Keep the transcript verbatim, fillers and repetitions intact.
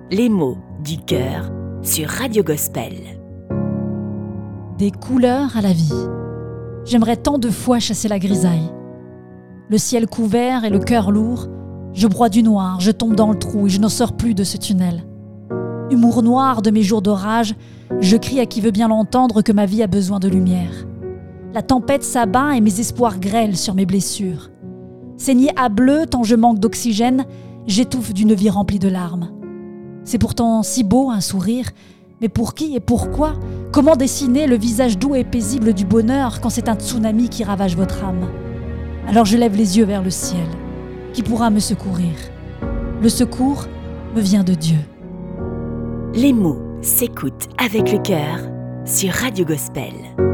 Les mots du cœur sur Radio Gospel. Des couleurs à la vie. J'aimerais tant de fois chasser la grisaille. Le ciel couvert et le cœur lourd, je broie du noir, je tombe dans le trou et je n'en sors plus de ce tunnel. Humour noir de mes jours d'orage, je crie à qui veut bien l'entendre que ma vie a besoin de lumière. La tempête s'abat et mes espoirs grêlent sur mes blessures. Saigné à bleu tant je manque d'oxygène, j'étouffe d'une vie remplie de larmes. C'est pourtant si beau un sourire, mais pour qui et pourquoi? Comment dessiner le visage doux et paisible du bonheur quand c'est un tsunami qui ravage votre âme? Alors je lève les yeux vers le ciel. Qui pourra me secourir? Le secours me vient de Dieu. Les mots s'écoutent avec le cœur sur Radio Gospel.